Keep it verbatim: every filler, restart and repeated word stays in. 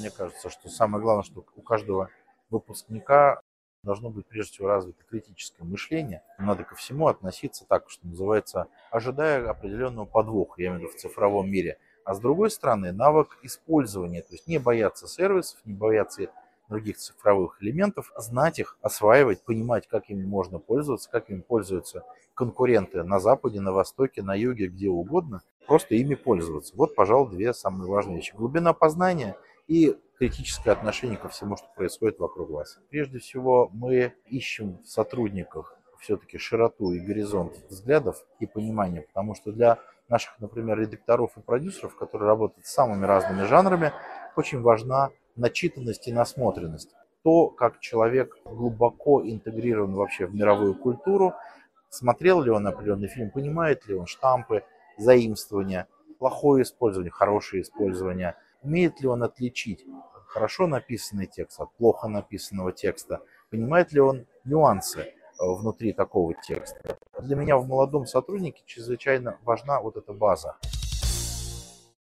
мне кажется, что самое главное, что у каждого выпускника должно быть прежде всего развито критическое мышление. Надо ко всему относиться так, что называется, ожидая определенного подвоха, я имею в виду в цифровом мире. А с другой стороны, навык использования, то есть не бояться сервисов, не бояться других цифровых элементов, знать их, осваивать, понимать, как ими можно пользоваться, как ими пользуются конкуренты на Западе, на Востоке, на Юге, где угодно, просто ими пользоваться. Вот, пожалуй, две самые важные вещи. Глубина познания и критическое отношение ко всему, что происходит вокруг вас. Прежде всего, мы ищем в сотрудниках все-таки широту и горизонт взглядов и понимания, потому что для наших, например, редакторов и продюсеров, которые работают с самыми разными жанрами, очень важна начитанность и насмотренность. То, как человек глубоко интегрирован вообще в мировую культуру, смотрел ли он определенный фильм, понимает ли он штампы, заимствования, плохое использование, хорошее использование, умеет ли он отличить хорошо написанный текст от плохо написанного текста, понимает ли он нюансы внутри такого текста. Для меня в молодом сотруднике чрезвычайно важна вот эта база.